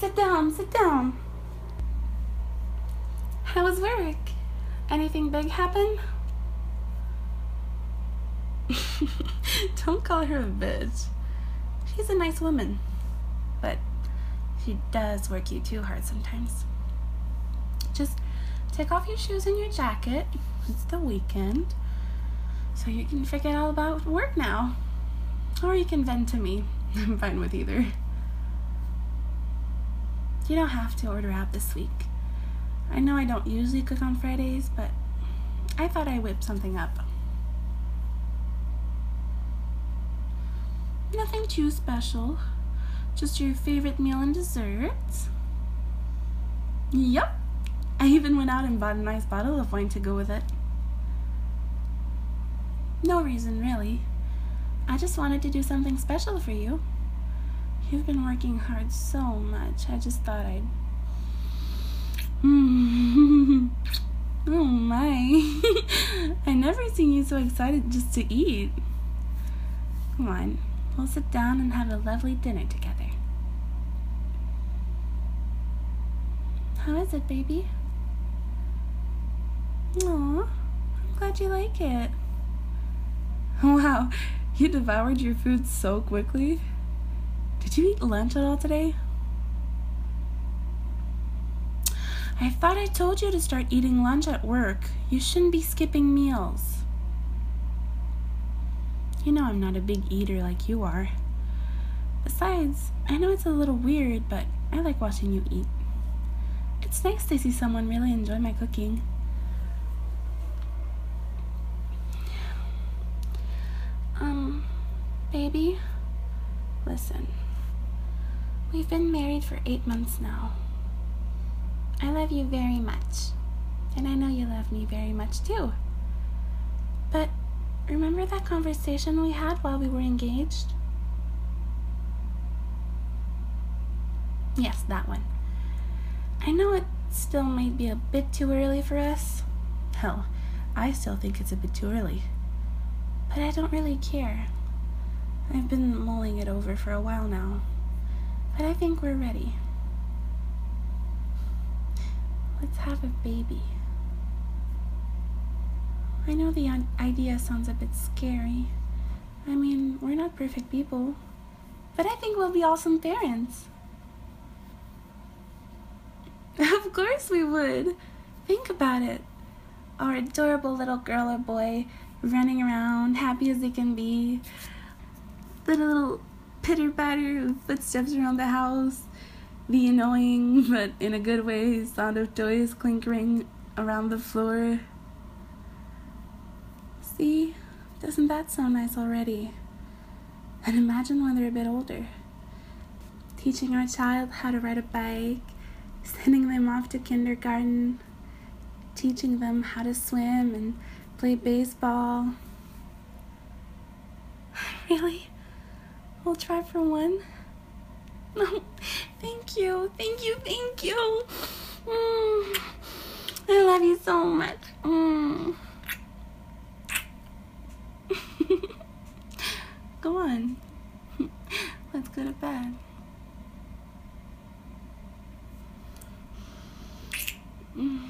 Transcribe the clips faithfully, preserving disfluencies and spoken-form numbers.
sit down, sit down. How was work? Anything big happen? Don't call her a bitch. She's a nice woman, but she does work you too hard sometimes. Just take off your shoes and your jacket. It's the weekend, so you can forget all about work now. Or you can vent to me. I'm fine with either. You don't have to order out this week. I know I don't usually cook on Fridays, but I thought I'd whip something up. Nothing too special. Just your favorite meal and desserts. Yup. I even went out and bought a nice bottle of wine to go with it. No reason, really. I just wanted to do something special for you. You've been working hard so much. I just thought I'd... Mm. Oh my. I never seen you so excited just to eat. Come on, we'll sit down and have a lovely dinner together. How is it, baby? Aw, I'm glad you like it. Wow, you devoured your food so quickly. Did you eat lunch at all today? I thought I told you to start eating lunch at work. You shouldn't be skipping meals. You know I'm not a big eater like you are. Besides, I know it's a little weird, but I like watching you eat. It's nice to see someone really enjoy my cooking. Um, baby, listen. We've been married for eight months now. I love you very much, and I know you love me very much too. But remember that conversation we had while we were engaged? Yes, that one. I know it still might be a bit too early for us. Hell, I still think it's a bit too early. But I don't really care. I've been mulling it over for a while now. But I think we're ready. Let's have a baby. I know the idea sounds a bit scary. I mean, we're not perfect people. But I think we'll be awesome parents. Of course we would. Think about it. Our adorable little girl or boy running around, happy as they can be. The little pitter-patter of footsteps around the house. The annoying, but in a good way, sound of toys clinkering around the floor. See? Doesn't that sound nice already? And imagine when they're a bit older. Teaching our child how to ride a bike, sending them off to kindergarten, teaching them how to swim and play baseball. Really? We'll try for one? No, thank you, thank you, thank you. Mm, I love you so much. Mm. Go on. Let's go to bed. Mm.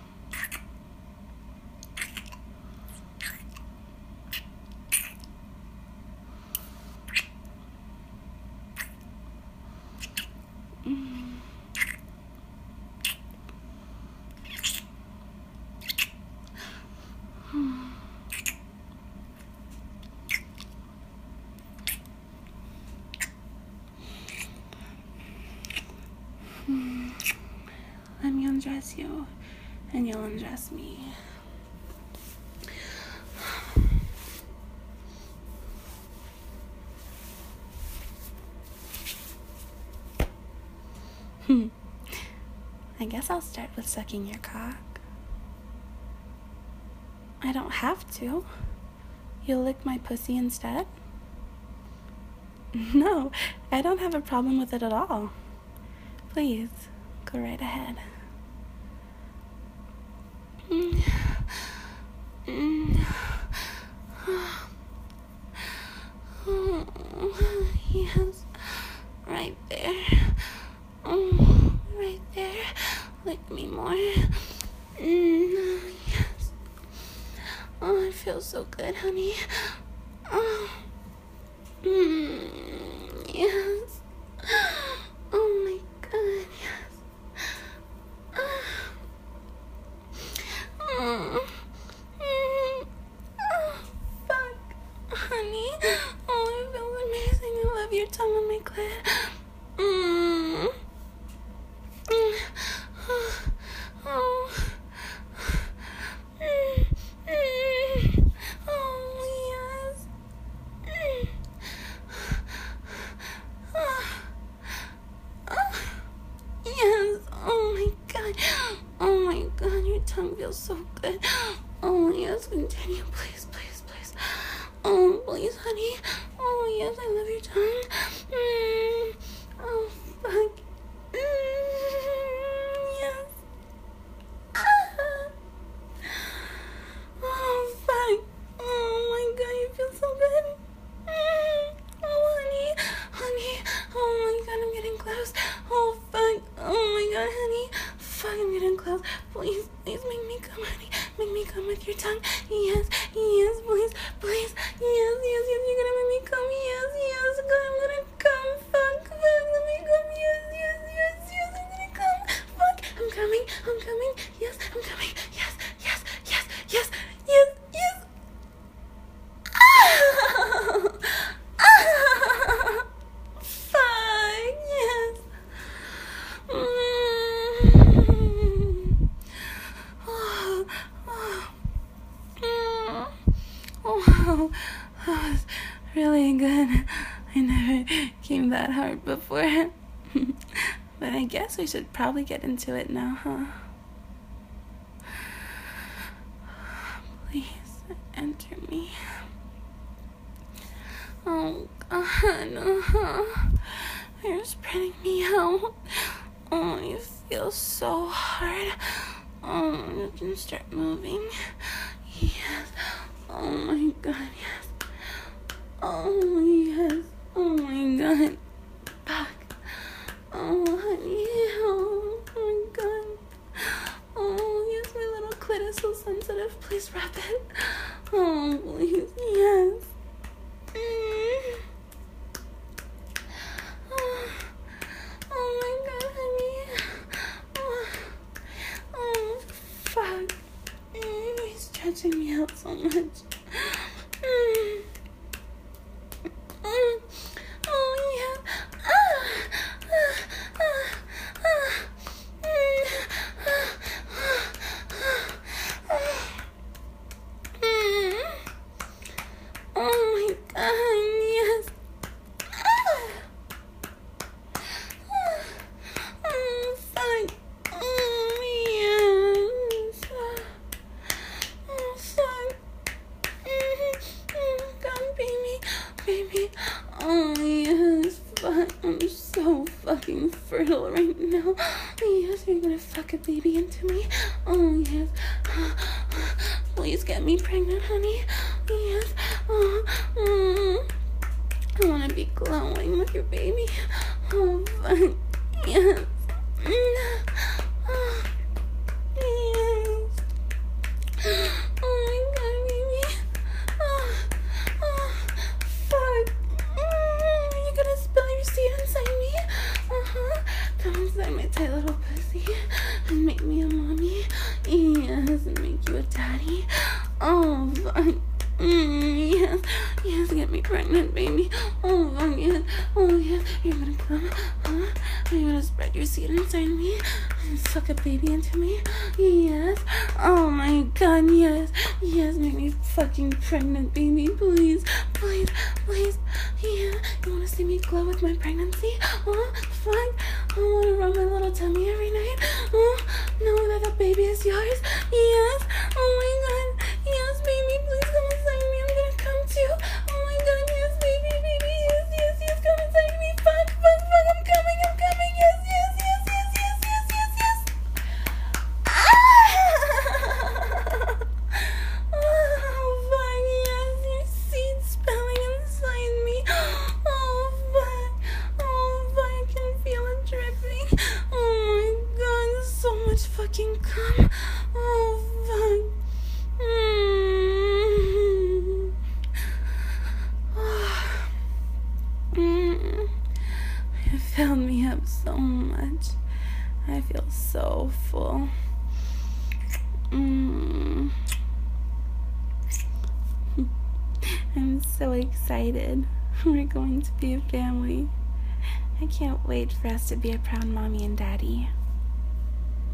Let me undress you, and you'll undress me. I guess I'll start with sucking your cock. I don't have to. You'll lick my pussy instead? No, I don't have a problem with it at all. Please, go right ahead. Mm. Mm. Oh, yes, right there. Mm. feel so good, honey. Oh. Mm, yes. Oh my god, yes. Oh. Mm. Oh, fuck. Honey. Oh, it feels amazing. I love your tongue on my clit. Mm. Mm. Oh. Oh. Mm. Mm. Oh, yes. Mm. Oh. Oh. Yes. Oh my god. Oh my god, your tongue feels so good. Oh yes, continue, please, please, please. Oh, please, honey. Oh yes, I love your tongue. Mm. Oh, fuck. Mm. Yes. Ah. Oh, fuck. Oh my god, you feel so good. Mm. Oh, honey. Honey. Oh my god, I'm getting close. Oh, fuck. Oh my god, honey. Fuck, I'm getting close. Please, please make me come, honey. Make me come with your tongue. Yes, yes, please, please. Yes, yes, yes, you're gonna make me come. Yes, yes, God, I'm gonna come. Fuck, fuck, let me come. Yes, yes, yes, yes, I'm gonna come. Fuck, I'm coming, I'm coming. Yes, I'm coming. Yes, yes, yes, yes, yes, yes. Ah! Ah! Fuck, yes. Mm. Oh, oh, mm. Oh, wow. That was really good. I never came that hard before. But I guess we should probably get into it now, huh? Please, enter me. Oh, God. Uh-huh. You're spreading me out. Oh, it feels so hard. Oh, you can start moving. Yes. Oh my god, yes. Oh, yes. Oh my god. Fuck. Oh, honey. Oh, my god. Oh, yes, my little clit is so sensitive. Please wrap it. Oh, please. Yes. Mm. Oh. Oh my god, honey. Oh, oh fuck. Mm, he's stretching me out so much. Mm. Mm. Oh yeah. Ah. Ah. Ah. Ah. Mm. Ah. Mm. Oh my god, yes. Oh yes, fuck, I'm so fucking fertile right now. Yes, you're gonna fuck a baby into me. Oh yes, please get me pregnant, honey. Yes, oh, mm. I wanna be glowing with your baby. Oh fuck, yes. Mm. Oh, yes. Oh my god, baby. Oh, oh, fuck. Mm, you're gonna spill your seed inside me? Uh-huh. Come inside my tight little pussy and make me a mommy. Yes, and make you a daddy. Oh, fuck. Mm, yes, yes, get me pregnant, baby. Oh, fuck, yes. Oh, yes, you're gonna come, huh? You're gonna spread your seed inside me and suck a baby into me. Yes. Oh, my God, yes. Yes, make me fucking pregnant, baby. Please, please, please. Yeah, you wanna see me glow with my pregnancy? Oh, fuck. I wanna rub my little tummy every night. Oh, know that the baby is yours. Yes. Oh, my God. Yes, baby, please come inside me. I'm gonna come too. Oh my god, yes, baby, baby, yes, yes, yes, come inside me. Fuck, fuck, fuck, I'm coming, I'm coming. Yes, yes, yes, yes, yes, yes, yes, yes. Ah! Oh, fuck, yes, your seed spelling inside me. Oh, fuck. Oh, fuck, I can feel it dripping. Oh my god, there's so much fucking cum. Oh, fuck. Mm. filled me up so much. I feel so full. Mm. I'm so excited. We're going to be a family. I can't wait for us to be a proud mommy and daddy.